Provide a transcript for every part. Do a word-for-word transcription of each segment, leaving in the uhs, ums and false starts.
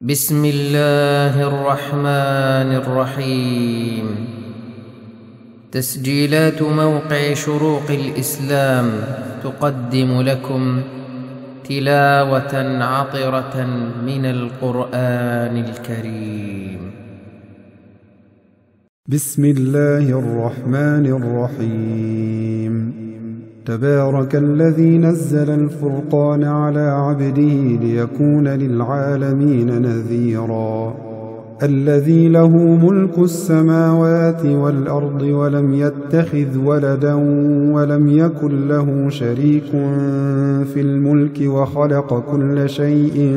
بسم الله الرحمن الرحيم. تسجيلات موقع شروق الإسلام تقدم لكم تلاوة عطرة من القرآن الكريم. بسم الله الرحمن الرحيم. تبارك الذي نزل الفرقان على عبده ليكون للعالمين نذيرا. الذي له ملك السماوات والأرض ولم يتخذ ولدا ولم يكن له شريك في الملك وخلق كل شيء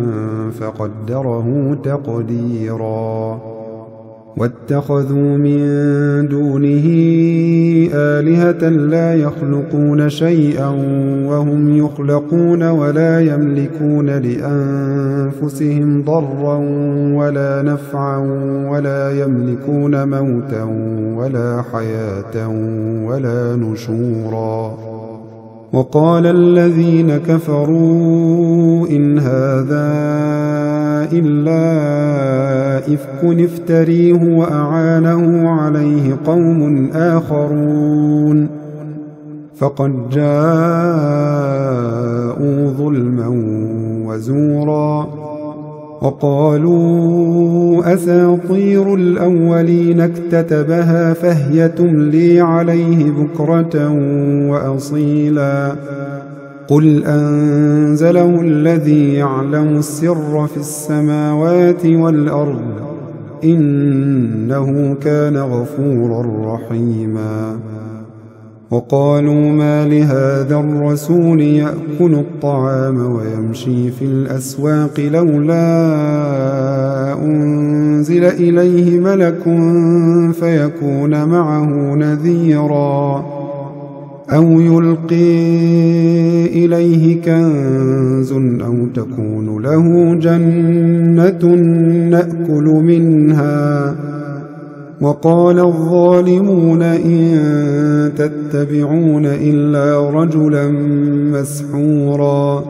فقدره تقديرا. واتخذوا من دونه آلهة لا يخلقون شيئا وهم يخلقون ولا يملكون لأنفسهم ضرا ولا نفعا ولا يملكون موتا ولا حياة ولا نشورا. وقال الذين كفروا إن هذا إلا إفك افتريه وأعانه عليه قوم آخرون فقد جاءوا ظلما وزورا. وقالوا أساطير الأولين اكتتبها فهي تملي عليه بكرة وأصيلا. قل أنزله الذي يعلم السر في السماوات والأرض إنه كان غفورا رحيما. وقالوا ما لهذا الرسول يأكل الطعام ويمشي في الأسواق لولا أنزل إليه ملك فيكون معه نذيرا أو يلقي إليه كنز أو تكون له جنة نأكل منها. وقال الظالمون إن تتبعون إلا رجلا مسحورا.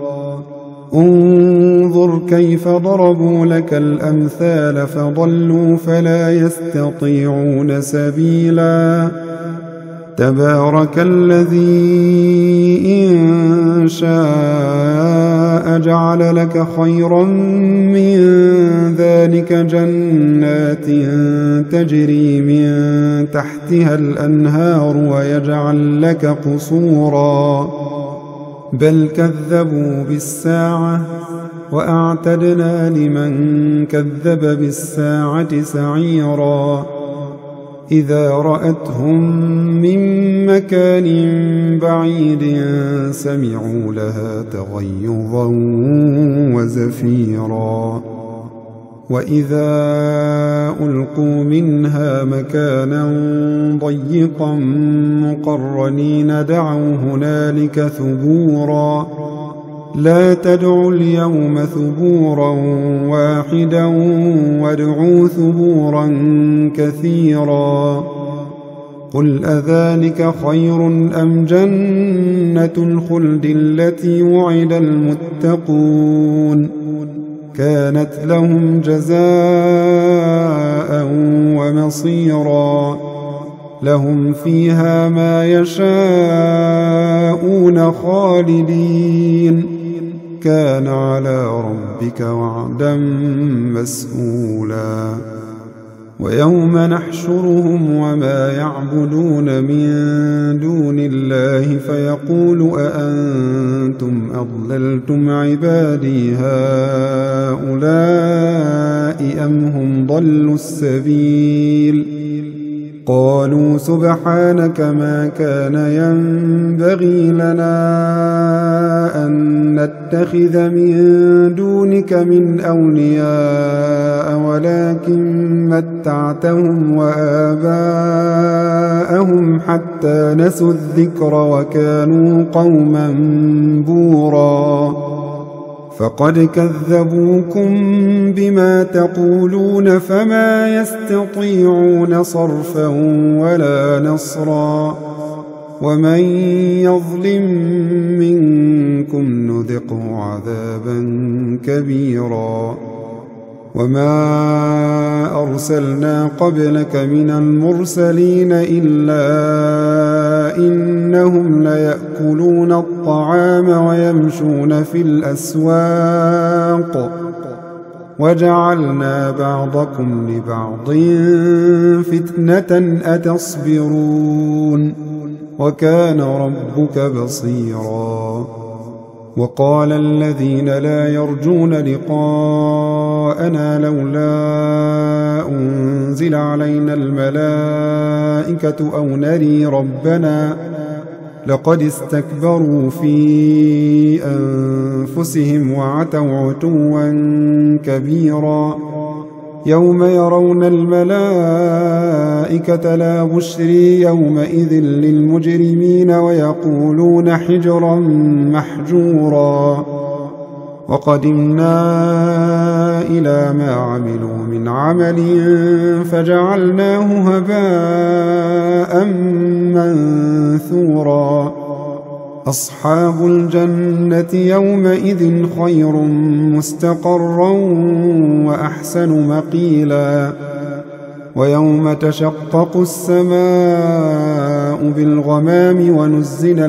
انظر كيف ضربوا لك الأمثال فضلوا فلا يستطيعون سبيلا. تبارك الذي إن شاء جعل لك خيرا من ذلك جنات تجري من تحتها الأنهار ويجعل لك قصورا. بل كذبوا بالساعة وأعتدنا لمن كذب بالساعة سعيرا. إذا رأتهم من مكان بعيد سمعوا لها تغيظا وزفيرا. وإذا ألقوا منها مكانا ضيقا مقرنين دعوا هنالك ثبورا. لا تدعوا اليوم ثبورا واحدا وادعوا ثبورا كثيرا. قل أذلك خير أم جنة الخلد التي وعد المتقون كانت لهم جزاء ومصيرا. لهم فيها ما يشاءون خالدين كان على ربك وعدا مسئولا. ويوم نحشرهم وما يعبدون من دون الله فيقول أأنتم أضللتم عبادي هؤلاء أم هم ضلوا السبيل. قالوا سبحانك ما كان ينبغي لنا أن نتخذ من دونك من أولياء ولكن متعتهم وآباءهم حتى نسوا الذكر وكانوا قوما بورا. فقد كذبوكم بما تقولون فما يستطيعون صرفا ولا نصرا. ومن يظلم منكم نذقه عذابا كبيرا. وما أرسلنا قبلك من المرسلين إلا إنهم ليأكلون الطعام ويمشون في الأسواق وجعلنا بعضكم لبعض فتنة أتصبرون وكان ربك بصيرا. وقال الذين لا يرجون لقاءنا لولا أنزل علينا الملائكة أو نري ربنا لقد استكبروا في أنفسهم وعتوا عتوا كبيرا. يوم يرون الملائكة لا بشري يومئذ للمجرمين ويقولون حجرا محجورا. وقدمنا إلى ما عملوا من عمل فجعلناه هباء منثورا. أصحاب الجنة يومئذ خير مستقرا وأحسن مقيلا. ويوم تشقق السماء بالغمام ونزل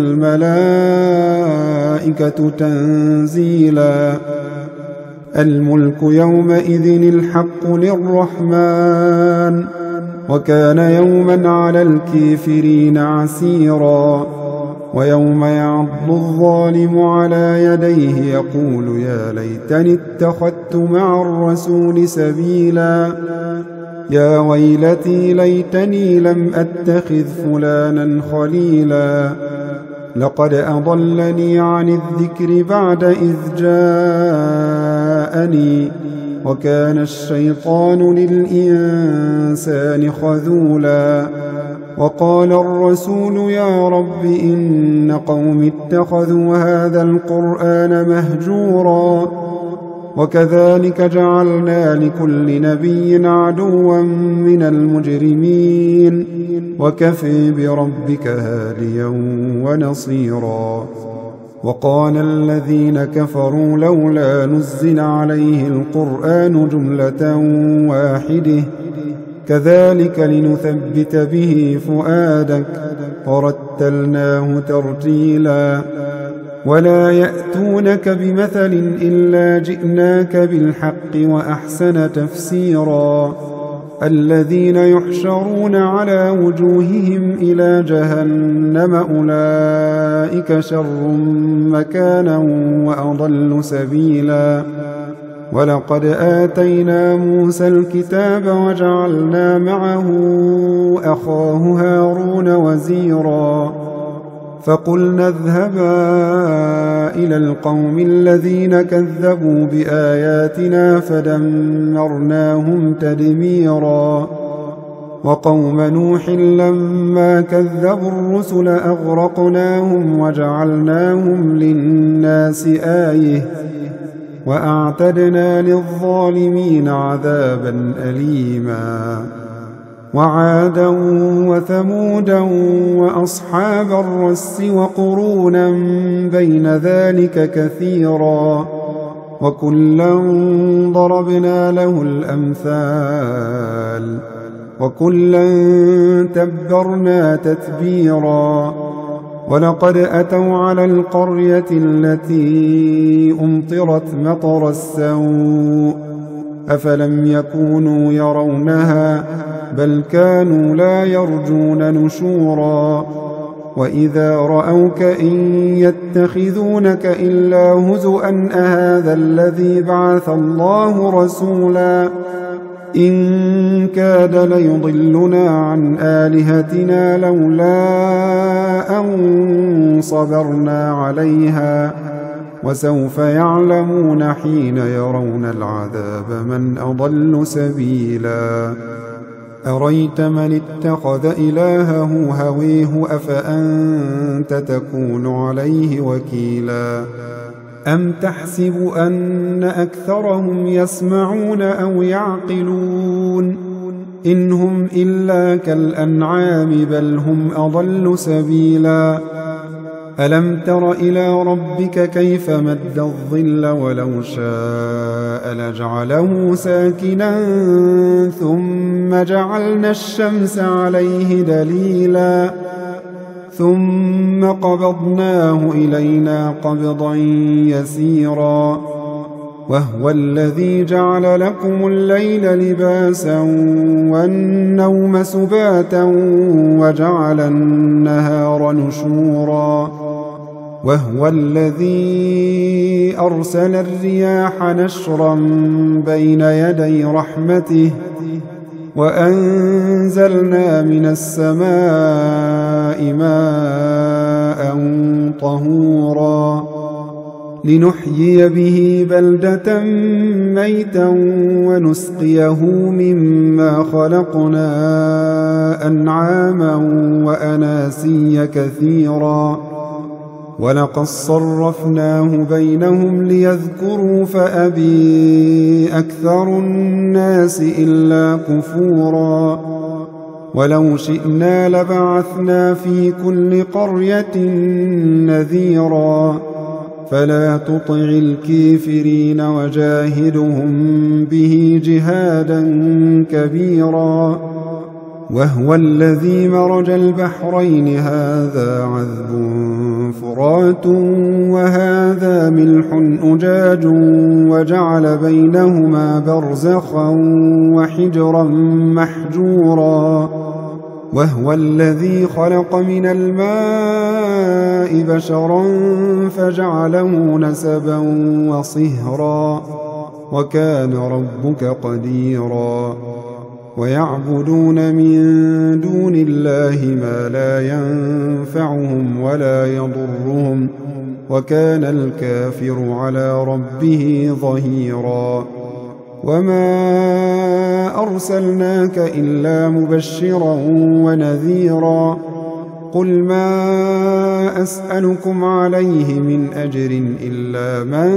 الملائكة تنزيلا. الملك يومئذ الحق للرحمن وكان يوما على الكافرين عسيرا. ويوم يعض الظالم على يديه يقول يا ليتني اتخذت مع الرسول سبيلا. يا ويلتي ليتني لم أتخذ فلانا خليلا. لقد أضلني عن الذكر بعد إذ جاءني وكان الشيطان للإنسان خذولا. وقال الرسول يا رب إن قوم اتخذوا هذا القرآن مهجورا. وكذلك جعلنا لكل نبي عدوا من المجرمين وكفى بربك هاديا ونصيرا. وقال الذين كفروا لولا نزل عليه القرآن جملة واحدة كذلك لنثبت به فؤادك ورتلناه ترتيلا. ولا يأتونك بمثل إلا جئناك بالحق وأحسن تفسيرا. الذين يحشرون على وجوههم إلى جهنم أولئك شر مكانا وأضل سبيلا. ولقد آتينا موسى الكتاب وجعلنا معه أخاه هارون وزيرا. فقلنا اذهبا إلى القوم الذين كذبوا بآياتنا فدمرناهم تدميرا. وقوم نوح لما كذبوا الرسل أغرقناهم وجعلناهم للناس آية وأعتدنا للظالمين عذابا أليما. وعادا وثمودا وأصحاب الرس وقرونا بين ذلك كثيرا. وكلا ضربنا له الأمثال وكلا تبرنا تتبيرا. ولقد أتوا على القرية التي أمطرت مطر السوء أفلم يكونوا يرونها بل كانوا لا يرجون نشورا. وإذا رأوك إن يتخذونك إلا هزؤا أهذا الذي بعث الله رسولا. إن كاد ليضلنا عن آلهتنا لولا أن صبرنا عليها وسوف يعلمون حين يرون العذاب من أضل سبيلا. أريت من اتخذ إلهه هويه أفأنت تكون عليه وكيلا. أم تحسب أن أكثرهم يسمعون أو يعقلون إن هم إلا كالأنعام بل هم أضل سبيلا. ألم تر إلى ربك كيف مد الظل ولو شاء لجعله ساكنا ثم جعلنا الشمس عليه دليلا ثم قبضناه إلينا قبضا يسيرا وهو الذي جعل لكم الليل لباسا والنوم سباتا وجعل النهار نشورا وهو الذي أرسل الرياح نشرا بين يدي رحمته وأنزلنا من السماء ماء طهورا لنحيي به بلدة ميتا ونسقيه مما خلقنا أنعاما وأناسيا كثيرا ولقد صرفناه بينهم ليذكروا فأبي أكثر الناس إلا كفورا ولو شئنا لبعثنا في كل قرية نذيرا فلا تطع الكافرين وجاهدهم به جهادا كبيرا وهو الذي مرج البحرين هذا عذب فرات وهذا ملح أجاج وجعل بينهما برزخا وحجرا محجورا وهو الذي خلق من الماء بشرا فجعله نسبا وصهرا وكان ربك قديرا ويعبدون من دون الله ما لا ينفعهم ولا يضرهم وكان الكافر على ربه ظهيرا وما أرسلناك إلا مبشرا ونذيرا قل ما أسألكم عليه من أجر إلا من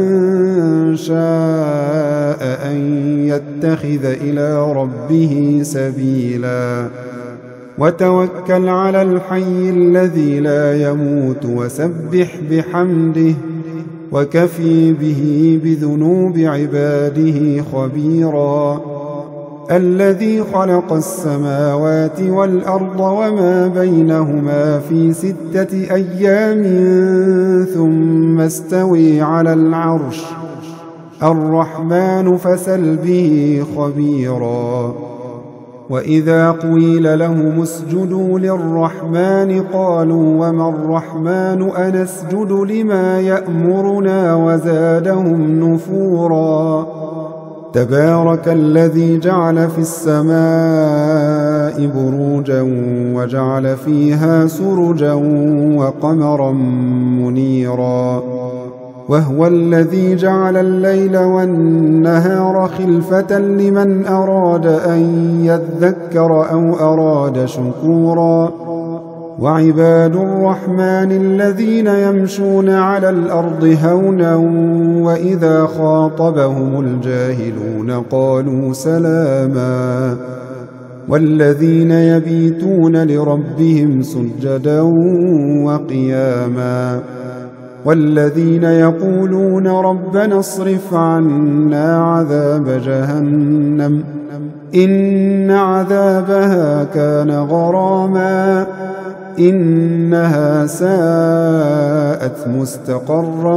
شاء أن يتخذ إلى ربه سبيلا وتوكل على الحي الذي لا يموت وسبح بحمده وكفي به بذنوب عباده خبيرا الذي خلق السماوات والأرض وما بينهما في ستة أيام ثم استوي على العرش الرحمن فسل به خبيرا وإذا قيل لهم اسجدوا للرحمن قالوا وما الرحمن أنسجد لما يأمرنا وزادهم نفورا تبارك الذي جعل في السماء بروجا وجعل فيها سرجا وقمرا منيرا وهو الذي جعل الليل والنهار خلفة لمن أراد أن يذكر أو أراد شكورا وعباد الرحمن الذين يمشون على الأرض هونا وإذا خاطبهم الجاهلون قالوا سلاما والذين يبيتون لربهم سجدا وقياما والذين يقولون ربنا اصرف عنا عذاب جهنم إن عذابها كان غراما إنها ساءت مستقرا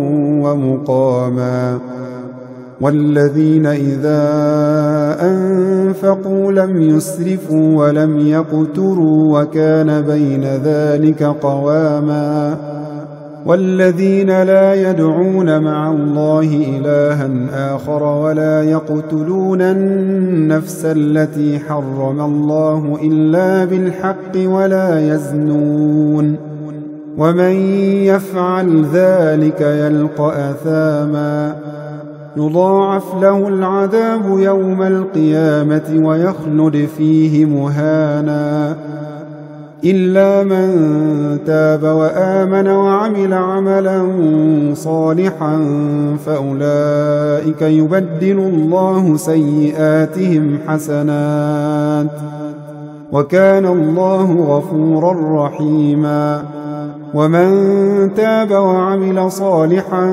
ومقاما والذين إذا أنفقوا لم يسرفوا ولم يقتروا وكان بين ذلك قواما والذين لا يدعون مع الله إلها آخر ولا يقتلون النفس التي حرم الله إلا بالحق ولا يزنون ومن يفعل ذلك يلقى أثاما يضاعف له العذاب يوم القيامة ويخلد فيه مهانا إلا من تاب وآمن وعمل عملا صالحا فأولئك يبدل الله سيئاتهم حسنات وكان الله غفورا رحيما ومن تاب وعمل صالحا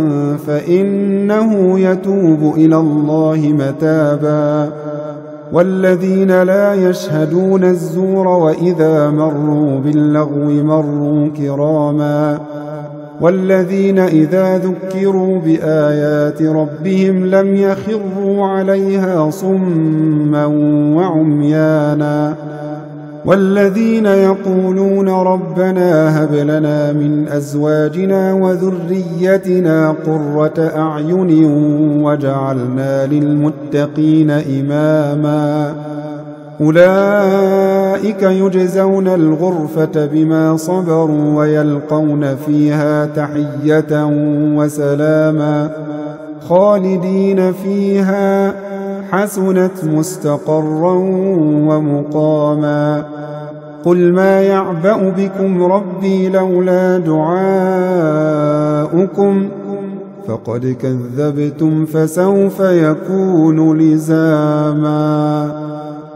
فإنه يتوب إلى الله متابا والذين لا يشهدون الزور وإذا مروا باللغو مروا كراما والذين إذا ذكروا بآيات ربهم لم يخروا عليها صما وعميانا والذين يقولون ربنا هب لنا من أزواجنا وذريتنا قرة أعين واجعلنا للمتقين إماما أولئك يجزون الغرفة بما صبروا ويلقون فيها تحية وسلاما خالدين فيها حسنت مستقرا ومقاما قل ما يعبأ بكم ربي لولا دعاؤكم فقد كذبتم فسوف يكون لزاما.